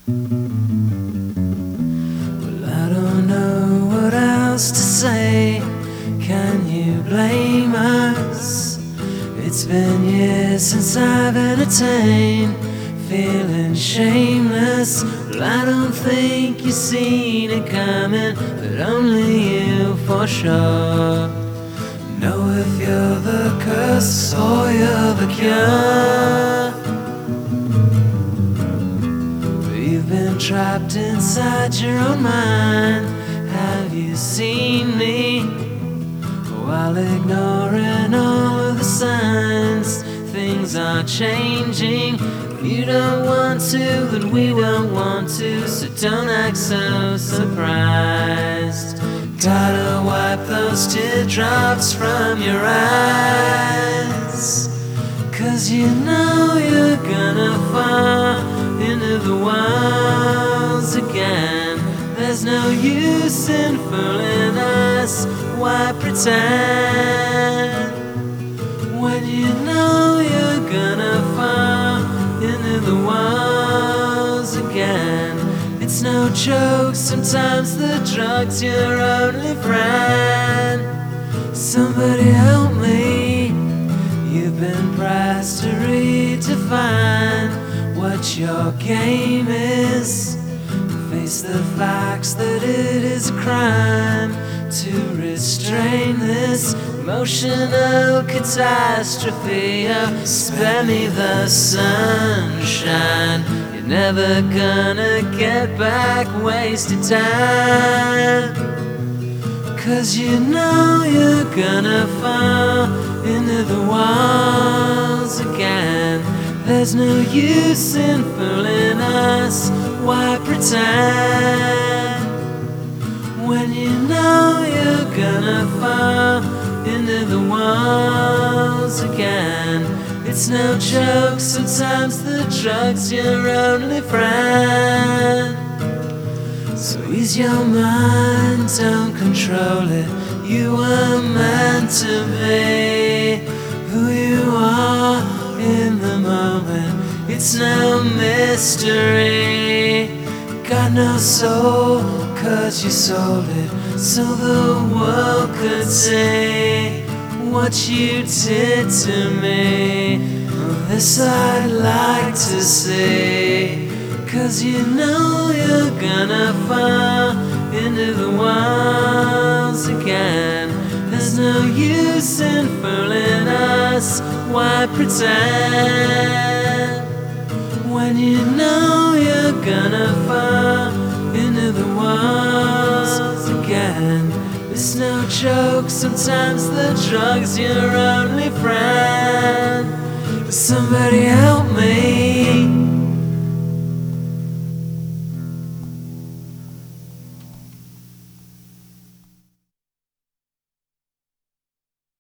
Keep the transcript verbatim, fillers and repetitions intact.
Well, I don't know what else to say. Can you blame us? It's been years since I've entertained feeling shameless. Well, I don't think you've seen it coming, but only you for sure know if you're the curse or you're the cure. You've been trapped inside your own mind. Have you seen me? While ignoring all of the signs, things are changing. If you don't want to, then we don't want to, so don't act so surprised. Gotta wipe those teardrops from your eyes, 'cause you know you're gonna fall into the walls again. There's no use in fooling us. Why pretend when you know you're gonna fall into the walls again? It's no joke, sometimes the drug's your only friend. Somebody help me. You've been pressed to redefine what your game is. Face the facts that it is a crime to restrain this emotional catastrophe. Oh, spare me the sunshine. You're never gonna get back wasted time, 'cause you know you're gonna fall into the walls again. There's no use in fooling us. Why pretend when you know you're gonna fall into the walls again? It's no joke, sometimes the drug's your only friend. So ease your mind, don't control it. You were meant to be who you are in the moment. It's no mystery. Got no soul, 'cause you sold it so the world could see what you did to me. Well, this I'd like to see, 'cause you know you're gonna fall into the walls again. There's no use in fooling us. Why pretend when you know you're gonna fall into the walls again? It's no joke, sometimes the drug's your only friend. Somebody help